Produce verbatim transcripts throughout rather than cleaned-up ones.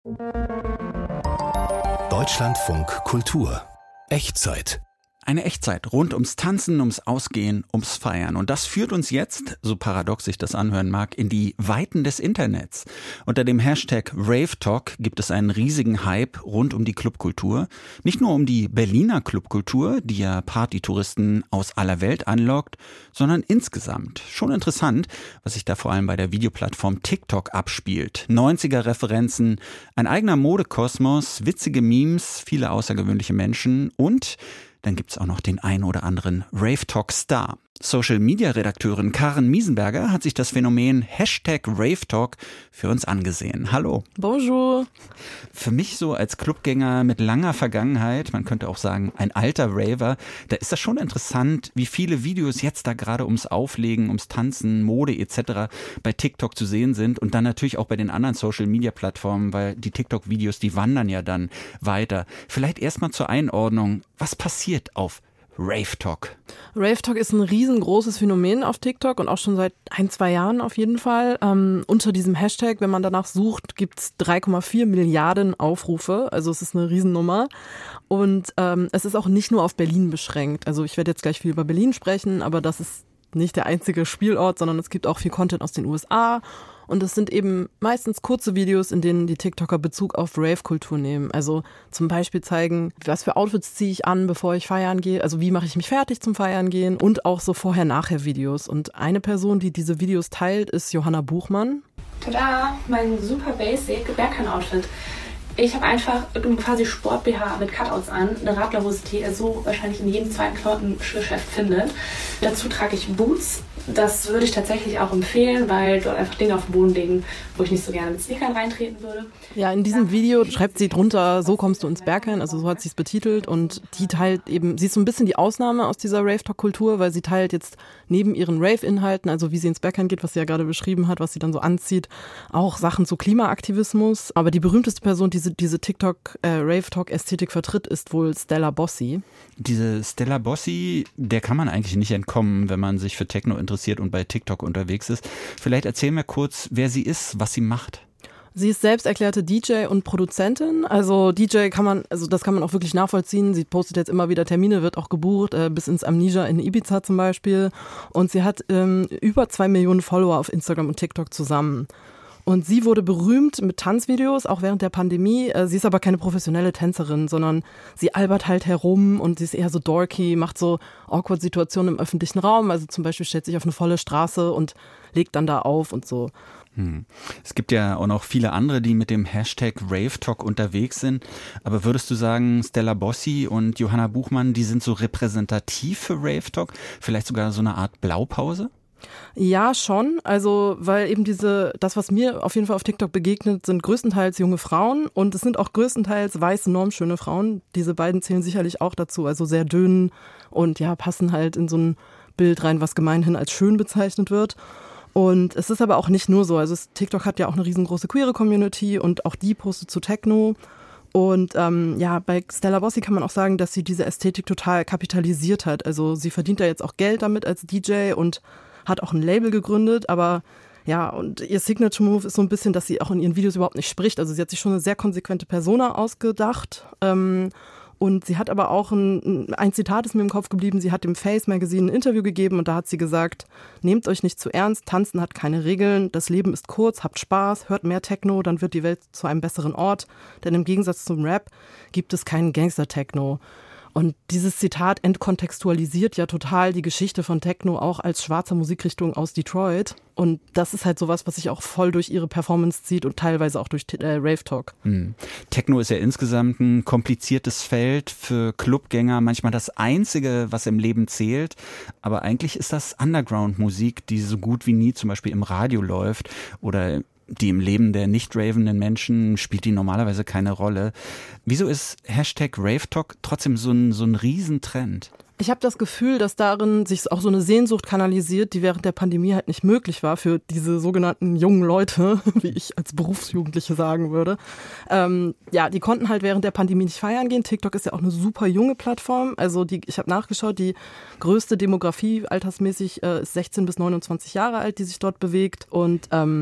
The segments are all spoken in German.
Deutschlandfunk Kultur. Echtzeit. Eine Echtzeit rund ums Tanzen, ums Ausgehen, ums Feiern. Und das führt uns jetzt, so paradox sich das anhören mag, in die Weiten des Internets. Unter dem Hashtag RaveTalk gibt es einen riesigen Hype rund um die Clubkultur. Nicht nur um die Berliner Clubkultur, die ja Partytouristen aus aller Welt anlockt, sondern insgesamt. Schon interessant, was sich da vor allem bei der Videoplattform TikTok abspielt. neunziger-Referenzen, ein eigener Modekosmos, witzige Memes, viele außergewöhnliche Menschen und dann gibt's auch noch den ein oder anderen RaveTalk-Star. Social-Media-Redakteurin Karen Miesenberger hat sich das Phänomen Hashtag RaveTalk für uns angesehen. Hallo. Bonjour. Für mich so als Clubgänger mit langer Vergangenheit, man könnte auch sagen ein alter Raver, da ist das schon interessant, wie viele Videos jetzt da gerade ums Auflegen, ums Tanzen, Mode et cetera bei TikTok zu sehen sind und dann natürlich auch bei den anderen Social-Media-Plattformen, weil die TikTok-Videos, die wandern ja dann weiter. Vielleicht erstmal zur Einordnung, was passiert auf RaveTalk? RaveTalk ist ein riesengroßes Phänomen auf TikTok und auch schon seit ein, zwei Jahren auf jeden Fall. Ähm, unter diesem Hashtag, wenn man danach sucht, gibt es drei Komma vier Milliarden Aufrufe. Also es ist eine Riesennummer. Und ähm, es ist auch nicht nur auf Berlin beschränkt. Also ich werde jetzt gleich viel über Berlin sprechen, aber das ist nicht der einzige Spielort, sondern es gibt auch viel Content aus den U S A. Und es sind eben meistens kurze Videos, in denen die TikToker Bezug auf Rave-Kultur nehmen. Also zum Beispiel zeigen, was für Outfits ziehe ich an, bevor ich feiern gehe. Also wie mache ich mich fertig zum Feiern gehen. Und auch so Vorher-Nachher-Videos. Und eine Person, die diese Videos teilt, ist Johanna Buchmann. Tada, mein super basic Berghain-Outfit. Ich habe einfach quasi Sport-B H mit Cutouts an, eine Radlerhose, die ihr so wahrscheinlich in jedem zweiten Klamottengeschäft findet. Dazu trage ich Boots. Das würde ich tatsächlich auch empfehlen, weil dort einfach Dinge auf den Boden liegen, wo ich nicht so gerne mit Sneakern reintreten würde. Ja, in diesem Video schreibt sie drunter, so kommst du ins Berghain, also so hat sie es betitelt und die teilt eben, sie ist so ein bisschen die Ausnahme aus dieser Rave-Talk-Kultur, weil sie teilt jetzt neben ihren Rave-Inhalten, also wie sie ins Berghain geht, was sie ja gerade beschrieben hat, was sie dann so anzieht, auch Sachen zu Klimaaktivismus. Aber die berühmteste Person, die diese, diese TikTok-Rave-Talk-Ästhetik vertritt, ist wohl Stella Bossi. Diese Stella Bossi, der kann man eigentlich nicht entkommen, wenn man sich für Techno interessiert und bei TikTok unterwegs ist. Vielleicht erzähl mir kurz, wer sie ist, was sie macht. Sie ist selbst erklärte D J und Produzentin. Also D J kann man, also das kann man auch wirklich nachvollziehen. Sie postet jetzt immer wieder Termine, wird auch gebucht, äh, bis ins Amnesia in Ibiza zum Beispiel. Und sie hat ähm, über zwei Millionen Follower auf Instagram und TikTok zusammen. Und sie wurde berühmt mit Tanzvideos, auch während der Pandemie. Sie ist aber keine professionelle Tänzerin, sondern sie albert halt herum und sie ist eher so dorky, macht so awkward Situationen im öffentlichen Raum. Also zum Beispiel stellt sich auf eine volle Straße und legt dann da auf und so. Hm. Es gibt ja auch noch viele andere, die mit dem Hashtag RaveTalk unterwegs sind. Aber würdest du sagen, Stella Bossi und Johanna Buchmann, die sind so repräsentativ für RaveTalk? Vielleicht sogar so eine Art Blaupause? Ja, schon. Also, weil eben diese, das, was mir auf jeden Fall auf TikTok begegnet, sind größtenteils junge Frauen und es sind auch größtenteils weiße, normschöne Frauen. Diese beiden zählen sicherlich auch dazu, also sehr dünn und ja, passen halt in so ein Bild rein, was gemeinhin als schön bezeichnet wird. Und es ist aber auch nicht nur so. Also TikTok hat ja auch eine riesengroße queere Community und auch die postet zu Techno. Und ähm, ja, bei Stella Bossi kann man auch sagen, dass sie diese Ästhetik total kapitalisiert hat. Also sie verdient da jetzt auch Geld damit als D J und hat auch ein Label gegründet, aber ja, und ihr Signature Move ist so ein bisschen, dass sie auch in ihren Videos überhaupt nicht spricht. Also sie hat sich schon eine sehr konsequente Persona ausgedacht. Ähm, und sie hat aber auch ein, ein Zitat ist mir im Kopf geblieben, sie hat dem Face Magazine ein Interview gegeben und da hat sie gesagt, nehmt euch nicht zu ernst, Tanzen hat keine Regeln, das Leben ist kurz, habt Spaß, hört mehr Techno, dann wird die Welt zu einem besseren Ort. Denn im Gegensatz zum Rap gibt es keinen Gangster-Techno. Und dieses Zitat entkontextualisiert ja total die Geschichte von Techno auch als schwarzer Musikrichtung aus Detroit. Und das ist halt sowas, was sich auch voll durch ihre Performance zieht und teilweise auch durch äh, RaveTalk. Mhm. Techno ist ja insgesamt ein kompliziertes Feld für Clubgänger, manchmal das Einzige, was im Leben zählt. Aber eigentlich ist das Underground-Musik, die so gut wie nie zum Beispiel im Radio läuft oder die im Leben der nicht ravenden Menschen spielt die normalerweise keine Rolle. Wieso ist Hashtag RaveTalk trotzdem so ein, so ein Riesentrend? Ich habe das Gefühl, dass darin sich auch so eine Sehnsucht kanalisiert, die während der Pandemie halt nicht möglich war für diese sogenannten jungen Leute, wie ich als Berufsjugendliche sagen würde. Ähm, ja, die konnten halt während der Pandemie nicht feiern gehen. TikTok ist ja auch eine super junge Plattform. Also die, ich habe nachgeschaut, die größte Demografie altersmäßig äh, ist sechzehn bis neunundzwanzig Jahre alt, die sich dort bewegt. Und ähm,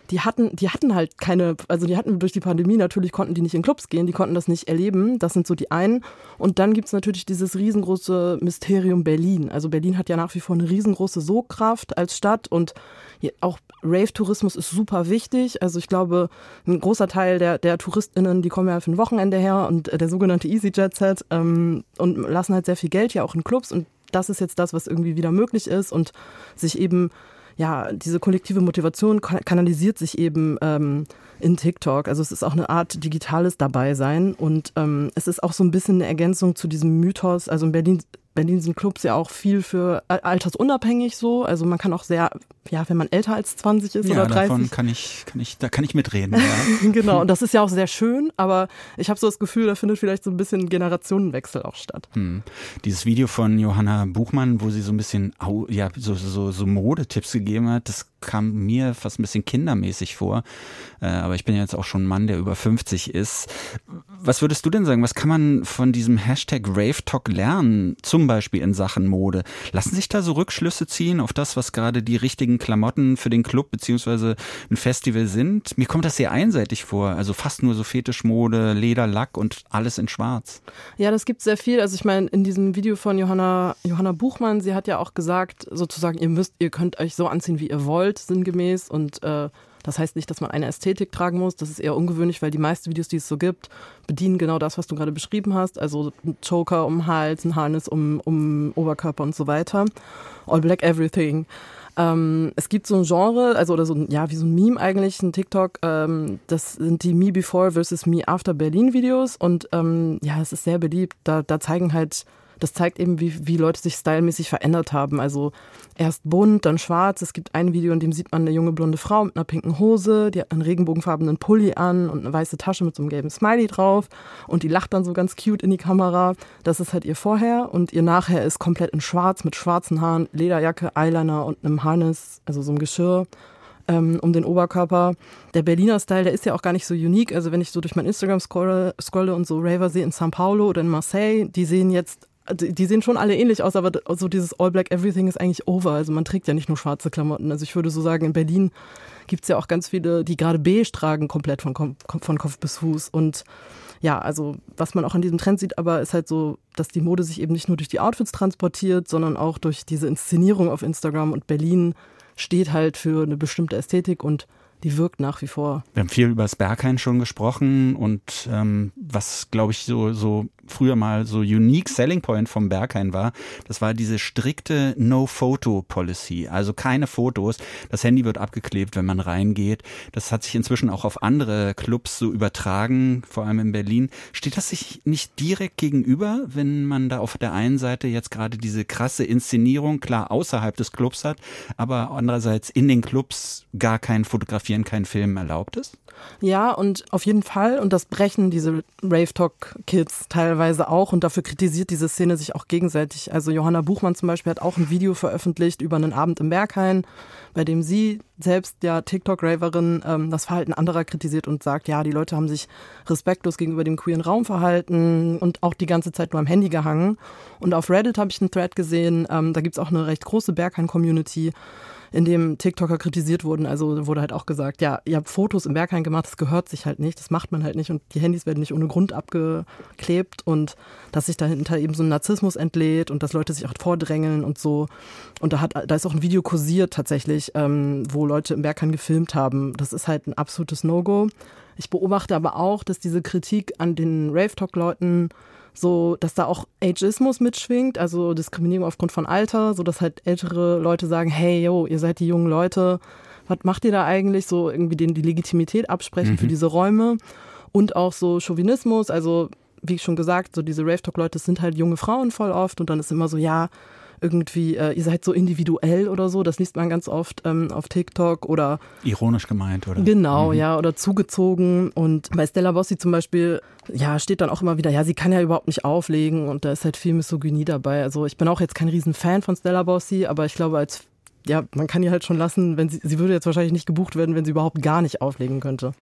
die hatten, die hatten halt keine, also die hatten durch die Pandemie, natürlich konnten die nicht in Clubs gehen, die konnten das nicht erleben, das sind so die einen. Und dann gibt's natürlich dieses riesengroße Mysterium Berlin. Also Berlin hat ja nach wie vor eine riesengroße Sogkraft als Stadt und auch Rave-Tourismus ist super wichtig. Also ich glaube, ein großer Teil der, der TouristInnen, die kommen ja für ein Wochenende her und der sogenannte EasyJet-Set ähm, und lassen halt sehr viel Geld ja auch in Clubs und das ist jetzt das, was irgendwie wieder möglich ist und sich eben, ja, diese kollektive Motivation kanalisiert sich eben ähm, in TikTok. Also es ist auch eine Art digitales Dabeisein und ähm, es ist auch so ein bisschen eine Ergänzung zu diesem Mythos. Also in Berlin Berlin sind Clubs ja auch viel für altersunabhängig so. Also man kann auch sehr, ja, wenn man älter als zwanzig ist ja, oder dreißig. Davon kann ich, kann ich, da kann ich mitreden. Ja. Genau, und das ist ja auch sehr schön, aber ich habe so das Gefühl, da findet vielleicht so ein bisschen Generationenwechsel auch statt. Hm. Dieses Video von Johanna Buchmann, wo sie so ein bisschen ja, so, so, so Modetipps gegeben hat, das kam mir fast ein bisschen kindermäßig vor. Äh, aber ich bin ja jetzt auch schon ein Mann, der über fünfzig ist. Was würdest du denn sagen? Was kann man von diesem Hashtag RaveTalk lernen? Zum Beispiel in Sachen Mode. Lassen sich da so Rückschlüsse ziehen auf das, was gerade die richtigen Klamotten für den Club beziehungsweise ein Festival sind? Mir kommt das sehr einseitig vor. Also fast nur so Fetischmode, Leder, Lack und alles in schwarz. Ja, das gibt sehr viel. Also ich meine, in diesem Video von Johanna, Johanna Buchmann, sie hat ja auch gesagt, sozusagen, ihr müsst, ihr könnt euch so anziehen, wie ihr wollt, sinngemäß. Und äh, das heißt nicht, dass man eine Ästhetik tragen muss. Das ist eher ungewöhnlich, weil die meisten Videos, die es so gibt, bedienen genau das, was du gerade beschrieben hast. Also ein Choker um den Hals, ein Harness um, um Oberkörper und so weiter. All black everything. Ähm, es gibt so ein Genre, also oder so ein, ja, wie so ein Meme eigentlich, ein TikTok, ähm, das sind die Me Before versus Me After Berlin Videos und ähm, ja, es ist sehr beliebt. Da, da zeigen halt Das zeigt eben, wie, wie Leute sich stylmäßig verändert haben. Also erst bunt, dann schwarz. Es gibt ein Video, in dem sieht man eine junge blonde Frau mit einer pinken Hose, die hat einen regenbogenfarbenen Pulli an und eine weiße Tasche mit so einem gelben Smiley drauf und die lacht dann so ganz cute in die Kamera. Das ist halt ihr Vorher und ihr Nachher ist komplett in schwarz mit schwarzen Haaren, Lederjacke, Eyeliner und einem Harness, also so einem Geschirr ähm, um den Oberkörper. Der Berliner Style, der ist ja auch gar nicht so unique. Also wenn ich so durch mein Instagram scrolle, scrolle und so Raver sehe in São Paulo oder in Marseille, die sehen jetzt Die sehen schon alle ähnlich aus, aber so dieses All Black Everything ist eigentlich over. Also man trägt ja nicht nur schwarze Klamotten. Also ich würde so sagen, in Berlin gibt es ja auch ganz viele, die gerade beige tragen, komplett von, von Kopf bis Fuß. Und ja, also was man auch an diesem Trend sieht, aber ist halt so, dass die Mode sich eben nicht nur durch die Outfits transportiert, sondern auch durch diese Inszenierung auf Instagram. Und Berlin steht halt für eine bestimmte Ästhetik und die wirkt nach wie vor. Wir haben viel über das Berghain schon gesprochen und ähm, was, glaube ich, so, so früher mal so unique selling point vom Berghain war, das war diese strikte No-Photo-Policy, also keine Fotos. Das Handy wird abgeklebt, wenn man reingeht. Das hat sich inzwischen auch auf andere Clubs so übertragen, vor allem in Berlin. Steht das sich nicht direkt gegenüber, wenn man da auf der einen Seite jetzt gerade diese krasse Inszenierung, klar außerhalb des Clubs hat, aber andererseits in den Clubs gar kein Fotografieren, kein Film erlaubt ist? Ja, und auf jeden Fall. Und das brechen diese Rave-Talk-Kids teilweise auch. Und dafür kritisiert diese Szene sich auch gegenseitig. Also Johanna Buchmann zum Beispiel hat auch ein Video veröffentlicht über einen Abend im Berghain, bei dem sie selbst, ja TikTok-Raverin, ähm, das Verhalten anderer kritisiert und sagt, ja, die Leute haben sich respektlos gegenüber dem queeren Raum verhalten und auch die ganze Zeit nur am Handy gehangen. Und auf Reddit habe ich einen Thread gesehen, ähm, da gibt es auch eine recht große Berghain-Community, in dem TikToker kritisiert wurden. Also wurde halt auch gesagt, ja, ihr habt Fotos im Berghain gemacht, das gehört sich halt nicht, das macht man halt nicht und die Handys werden nicht ohne Grund abgeklebt und dass sich dahinter eben so ein Narzissmus entlädt und dass Leute sich auch vordrängeln und so. Und da hat, da ist auch ein Video kursiert tatsächlich, ähm, wo Leute im Berghain gefilmt haben. Das ist halt ein absolutes No-Go. Ich beobachte aber auch, dass diese Kritik an den Rave-Talk-Leuten so, dass da auch Ageismus mitschwingt, also Diskriminierung aufgrund von Alter, so dass halt ältere Leute sagen, hey, yo, ihr seid die jungen Leute, was macht ihr da eigentlich? So irgendwie denen die Legitimität absprechen mhm. für diese Räume und auch so Chauvinismus, also wie schon gesagt, so diese Rave-Talk-Leute sind halt junge Frauen voll oft und dann ist immer so, ja, irgendwie, äh, ihr seid so individuell oder so, das liest man ganz oft ähm, auf TikTok oder ironisch gemeint, oder? Genau, mhm. ja, oder zugezogen und bei Stella Bossi zum Beispiel, ja, steht dann auch immer wieder, ja, sie kann ja überhaupt nicht auflegen und da ist halt viel Misogynie dabei, also ich bin auch jetzt kein riesen Fan von Stella Bossi, aber ich glaube, als ja, man kann ihr halt schon lassen, wenn sie, sie würde jetzt wahrscheinlich nicht gebucht werden, wenn sie überhaupt gar nicht auflegen könnte.